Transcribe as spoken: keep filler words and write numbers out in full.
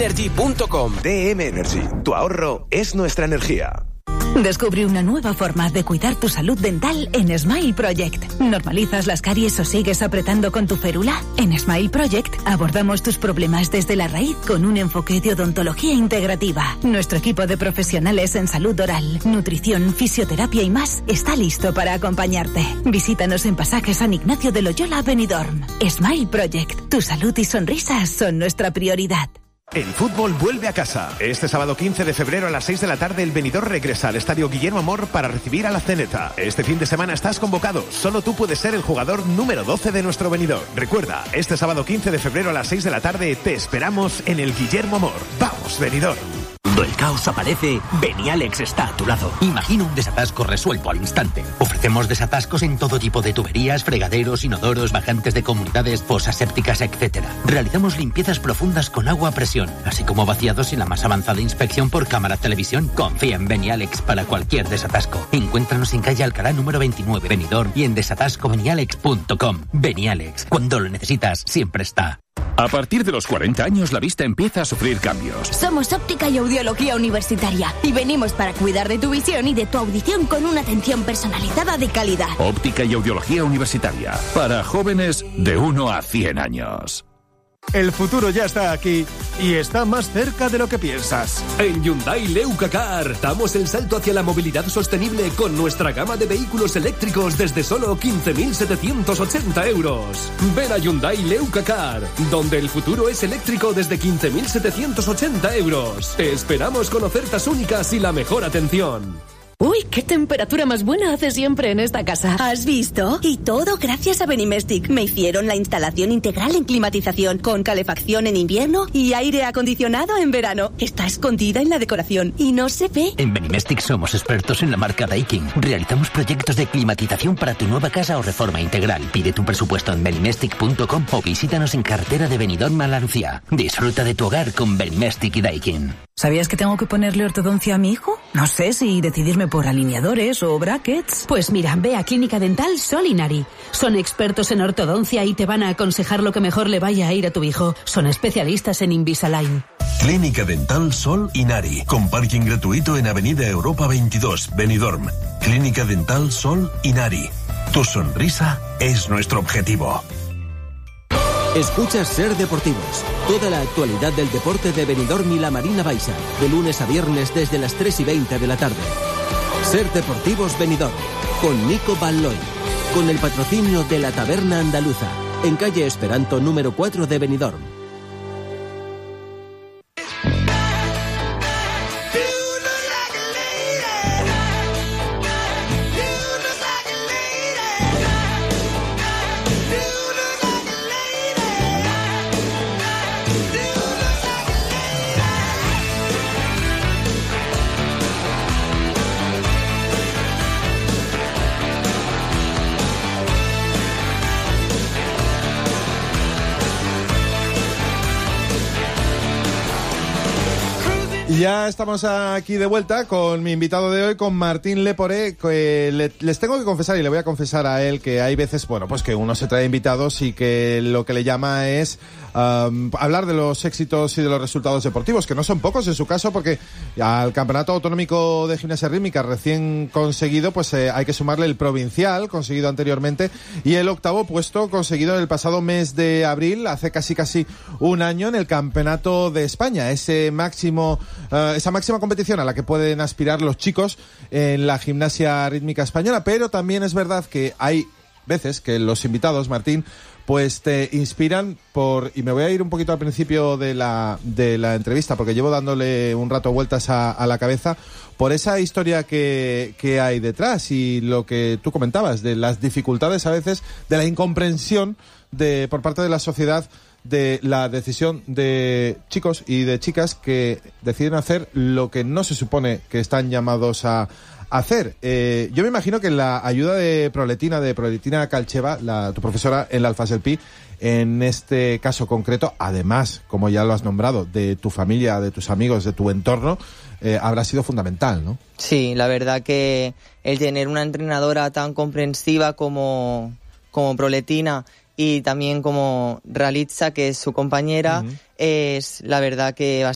energy punto com. D M Energy, tu ahorro es nuestra energía. Descubre una nueva forma de cuidar tu salud dental en Smile Project. ¿Normalizas las caries o sigues apretando con tu férula? En Smile Project abordamos tus problemas desde la raíz con un enfoque de odontología integrativa. Nuestro equipo de profesionales en salud oral, nutrición, fisioterapia y más está listo para acompañarte. Visítanos en Pasaje San Ignacio de Loyola, Benidorm. Smile Project. Tu salud y sonrisas son nuestra prioridad. El fútbol vuelve a casa. Este sábado quince de febrero a las seis de la tarde el Benidorm regresa al Estadio Guillermo Mor para recibir a la Zeneta. Este fin de semana estás convocado. Solo tú puedes ser el jugador número doce de nuestro Benidorm. Recuerda, este sábado quince de febrero a las seis de la tarde te esperamos en el Guillermo Mor. ¡Vamos, Benidorm! Cuando el caos aparece, Benialex está a tu lado. Imagina un desatasco resuelto al instante. Ofrecemos desatascos en todo tipo de tuberías, fregaderos, inodoros, bajantes de comunidades, fosas sépticas, etcétera. Realizamos limpiezas profundas con agua a presión, así como vaciados y la más avanzada inspección por cámara televisión. Confía en Benialex para cualquier desatasco. Encuéntranos en calle Alcalá número veintinueve, Benidorm, y en desatasco benialex punto com. Benialex, cuando lo necesitas, siempre está. A partir de los cuarenta años la vista empieza a sufrir cambios. Somos Óptica y Audiología Universitaria y venimos para cuidar de tu visión y de tu audición con una atención personalizada de calidad. Óptica y Audiología Universitaria, para jóvenes de uno a cien años. El futuro ya está aquí y está más cerca de lo que piensas. En Hyundai Leuca Car damos el salto hacia la movilidad sostenible con nuestra gama de vehículos eléctricos desde solo quince mil setecientos ochenta euros. Ven a Hyundai Leuca Car, donde el futuro es eléctrico desde quince mil setecientos ochenta euros. Te esperamos con ofertas únicas y la mejor atención. Uy, qué temperatura más buena hace siempre en esta casa. ¿Has visto? Y todo gracias a Benimestic. Me hicieron la instalación integral en climatización, con calefacción en invierno y aire acondicionado en verano. Está escondida en la decoración y no se ve. En Benimestic somos expertos en la marca Daikin. Realizamos proyectos de climatización para tu nueva casa o reforma integral. Pide tu presupuesto en benimestic punto com o visítanos en carretera de Benidorm a La Lucía. Disfruta de tu hogar con Benimestic y Daikin. ¿Sabías que tengo que ponerle ortodoncia a mi hijo? No sé si decidirme por alineadores o brackets. Pues mira, ve a Clínica Dental Sol Inari. Son expertos en ortodoncia y te van a aconsejar lo que mejor le vaya a ir a tu hijo. Son especialistas en Invisalign. Clínica Dental Sol Inari, con parking gratuito en Avenida Europa veintidós, Benidorm. Clínica Dental Sol Inari. Tu sonrisa es nuestro objetivo. Escuchas Ser Deportivos. Toda la actualidad del deporte de Benidorm y la Marina Baixa. De lunes a viernes desde las tres y veinte de la tarde. Ser Deportivos Benidorm. Con Nico Balloy. Con el patrocinio de la Taberna Andaluza. En calle Esperanto número cuatro de Benidorm. Ya estamos aquí de vuelta con mi invitado de hoy, con Martín Leporé, que le, les tengo que confesar, y le voy a confesar a él, que hay veces, bueno, pues que uno se trae invitados y que lo que le llama es um, hablar de los éxitos y de los resultados deportivos, que no son pocos en su caso, porque al Campeonato Autonómico de Gimnasia Rítmica recién conseguido, pues eh, hay que sumarle el provincial, conseguido anteriormente, y el octavo puesto conseguido en el pasado mes de abril, hace casi casi un año, en el Campeonato de España, ese máximo... Uh, esa máxima competición a la que pueden aspirar los chicos en la gimnasia rítmica española, pero también es verdad que hay veces que los invitados, Martín, pues te inspiran por, y me voy a ir un poquito al principio de la de la entrevista, porque llevo dándole un rato vueltas a, a la cabeza, por esa historia que, que hay detrás y lo que tú comentabas, de las dificultades a veces, de la incomprensión de por parte de la sociedad, de la decisión de chicos y de chicas que deciden hacer lo que no se supone que están llamados a hacer. Eh, yo me imagino que la ayuda de Proletina, de Proletina Calcheva, la, tu profesora en la Alfa Selpi, en este caso concreto, además, como ya lo has nombrado, de tu familia, de tus amigos, de tu entorno, eh, habrá sido fundamental, ¿no? Sí, la verdad que el tener una entrenadora tan comprensiva como, como Proletina, y también como Ralitza, que es su compañera, uh-huh. es la verdad que